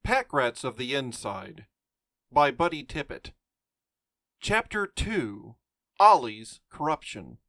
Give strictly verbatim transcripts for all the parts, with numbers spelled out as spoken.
Pack Rats of the Inside by Buddy Tippett. Chapter two. Ollie's Corruption.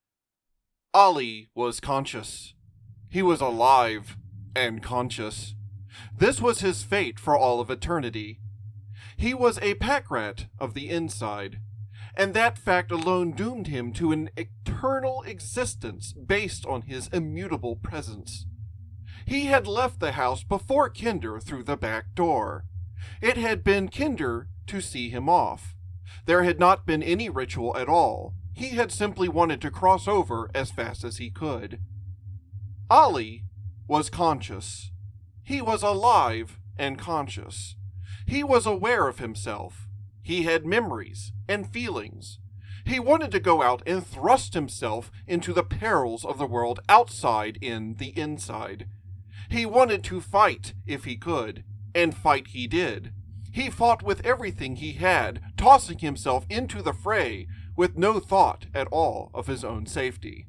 Ollie was conscious. He was alive and conscious. This was his fate for all of eternity. He was a pack rat of the inside, and that fact alone doomed him to an eternal existence based on his immutable presence. He had left the house before Kinder through the back door. It had been Kinder to see him off. There had not been any ritual at all. He had simply wanted to cross over as fast as he could. Ollie was conscious. He was alive and conscious. He was aware of himself. He had memories and feelings. He wanted to go out and thrust himself into the perils of the world outside in the inside. He wanted to fight if he could, and fight he did. He fought with everything he had, tossing himself into the fray with no thought at all of his own safety.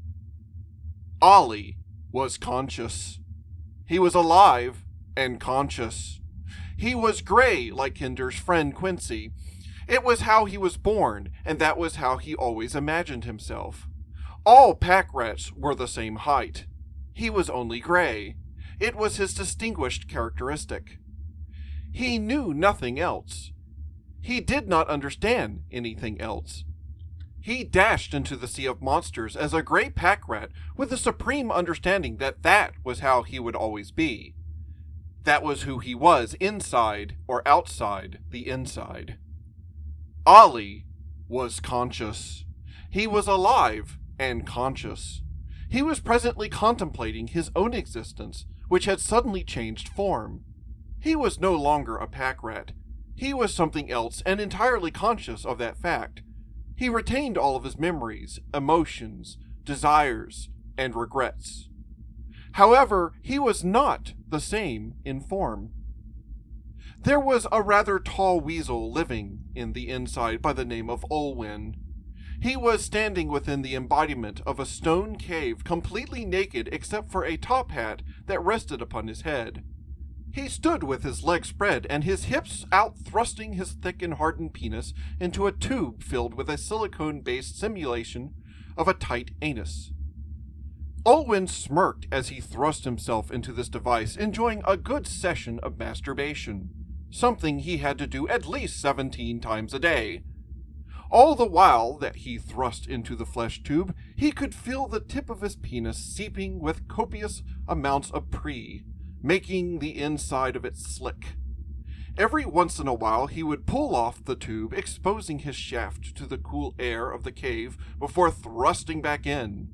Ollie was conscious. He was alive and conscious. He was gray like Kinder's friend Quincy. It was how he was born, and that was how he always imagined himself. All pack rats were the same height. He was only gray. It was his distinguished characteristic. He knew nothing else. He did not understand anything else. He dashed into the sea of monsters as a gray pack rat with the supreme understanding that that was how he would always be. That was who he was inside or outside the inside. Ollie was conscious. He was alive and conscious. He was presently contemplating his own existence, which had suddenly changed form. He was no longer a pack rat. He was something else and entirely conscious of that fact. He retained all of his memories, emotions, desires, and regrets. However, he was not the same in form. There was a rather tall weasel living in the inside by the name of Olwyn. He was standing within the embodiment of a stone cave, completely naked except for a top hat that rested upon his head. He stood with his legs spread and his hips out, thrusting his thick and hardened penis into a tube filled with a silicone-based simulation of a tight anus. Olwyn smirked as he thrust himself into this device, enjoying a good session of masturbation, something he had to do at least seventeen times a day. All the while that he thrust into the flesh tube, he could feel the tip of his penis seeping with copious amounts of pee, making the inside of it slick. Every once in a while he would pull off the tube, exposing his shaft to the cool air of the cave before thrusting back in.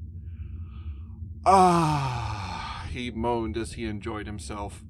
Ah, he moaned as he enjoyed himself.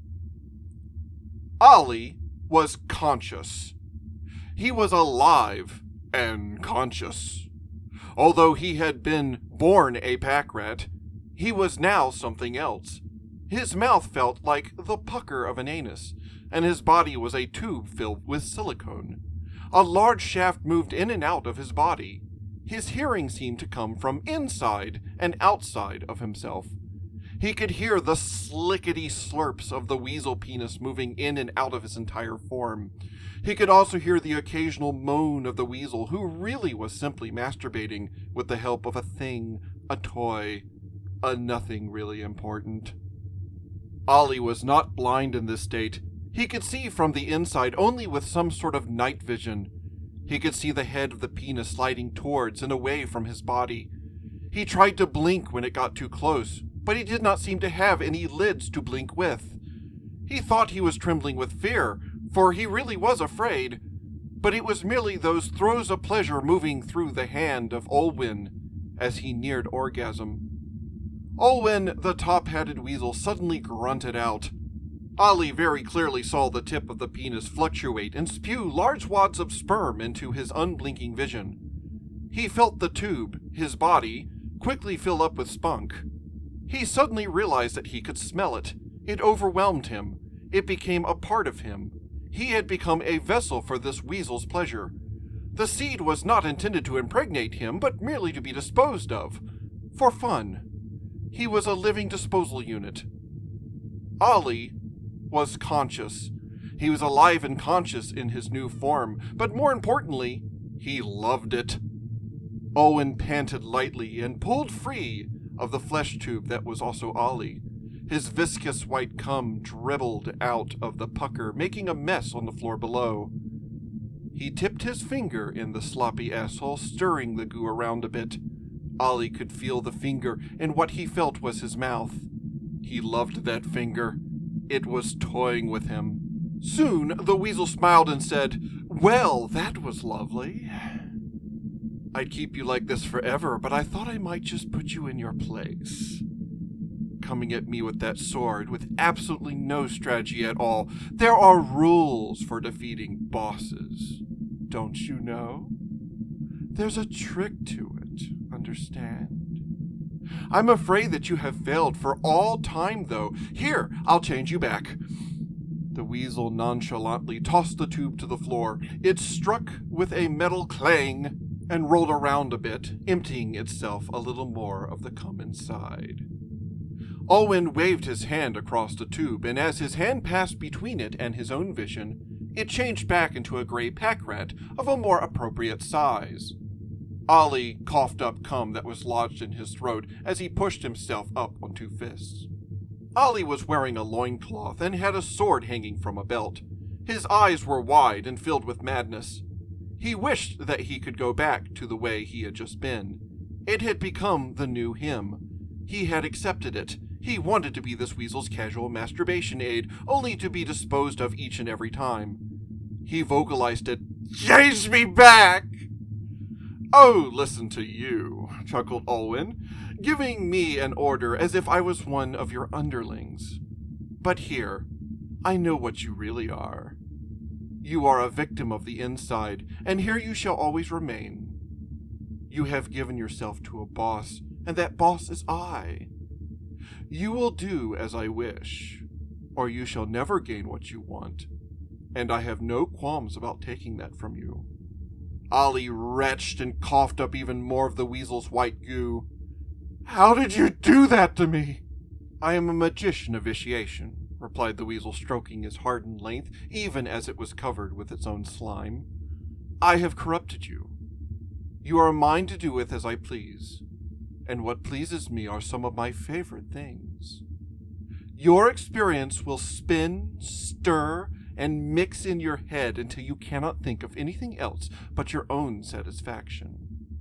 Ollie was conscious. He was alive and conscious. Although he had been born a pack rat, he was now something else. His mouth felt like the pucker of an anus, and his body was a tube filled with silicone. A large shaft moved in and out of his body. His hearing seemed to come from inside and outside of himself. He could hear the slickety slurps of the weasel penis moving in and out of his entire form. He could also hear the occasional moan of the weasel, who really was simply masturbating with the help of a thing, a toy, a nothing really important. Ollie was not blind in this state. He could see from the inside only with some sort of night vision. He could see the head of the penis sliding towards and away from his body. He tried to blink when it got too close, but he did not seem to have any lids to blink with. He thought he was trembling with fear, for he really was afraid, but it was merely those throes of pleasure moving through the hand of Olwyn as he neared orgasm. Olwyn, the top-hatted weasel, suddenly grunted out. Ollie very clearly saw the tip of the penis fluctuate and spew large wads of sperm into his unblinking vision. He felt the tube, his body, quickly fill up with spunk. He suddenly realized that he could smell it. It overwhelmed him. It became a part of him. He had become a vessel for this weasel's pleasure. The seed was not intended to impregnate him, but merely to be disposed of. For fun. He was a living disposal unit. Ollie was conscious. He was alive and conscious in his new form, but more importantly, he loved it. Olwen panted lightly and pulled free of the flesh tube that was also Ollie. His viscous white cum dribbled out of the pucker, making a mess on the floor below. He tipped his finger in the sloppy asshole, stirring the goo around a bit. Ollie could feel the finger in what he felt was his mouth. He loved that finger. It was toying with him. Soon the weasel smiled and said, "Well, that was lovely. I'd keep you like this forever, but I thought I might just put you in your place. Coming at me with that sword with absolutely no strategy at all. There are rules for defeating bosses, don't you know? There's a trick to it, understand? I'm afraid that you have failed for all time, though. Here, I'll change you back." The weasel nonchalantly tossed the tube to the floor. It struck with a metal clang and rolled around a bit, emptying itself a little more of the cum inside. Olwen waved his hand across the tube, and as his hand passed between it and his own vision, it changed back into a gray pack rat of a more appropriate size. Ollie coughed up cum that was lodged in his throat as he pushed himself up on two fists. Ollie was wearing a loincloth and had a sword hanging from a belt. His eyes were wide and filled with madness. He wished that he could go back to the way he had just been. It had become the new him. He had accepted it. He wanted to be this weasel's casual masturbation aid, only to be disposed of each and every time. He vocalized it. "Change me back!" "Oh, listen to you," chuckled Olwen, "giving me an order as if I was one of your underlings. But here, I know what you really are. You are a victim of the inside, and here you shall always remain. You have given yourself to a boss, and that boss is I. You will do as I wish, or you shall never gain what you want, and I have no qualms about taking that from you." Ollie retched and coughed up even more of the weasel's white goo. "How did you do that to me?" "I am a magician of vitiation," replied the weasel, stroking his hardened length, even as it was covered with its own slime. "I have corrupted you. You are mine to do with as I please, and what pleases me are some of my favorite things. Your experience will spin, stir, and mix in your head until you cannot think of anything else but your own satisfaction."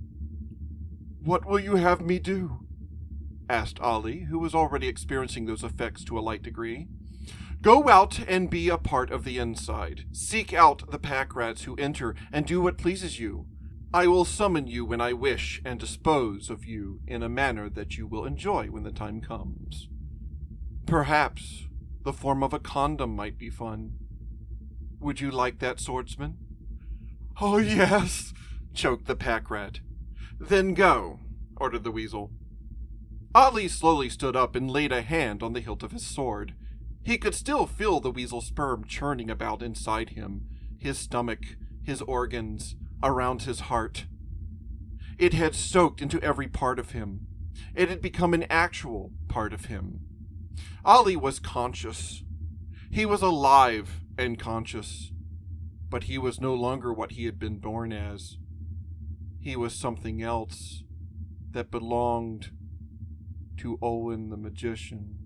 "What will you have me do?" asked Ollie, who was already experiencing those effects to a light degree. "Go out and be a part of the inside. Seek out the pack rats who enter and do what pleases you. I will summon you when I wish and dispose of you in a manner that you will enjoy when the time comes. Perhaps the form of a condom might be fun. Would you like that, swordsman?" "Oh, yes," choked the pack rat. "Then go," ordered the weasel. Ollie slowly stood up and laid a hand on the hilt of his sword. He could still feel the weasel sperm churning about inside him, his stomach, his organs, around his heart. It had soaked into every part of him. It had become an actual part of him. Ollie was conscious. He was alive and conscious, but he was no longer what he had been born as. He was something else that belonged to Olwen the magician.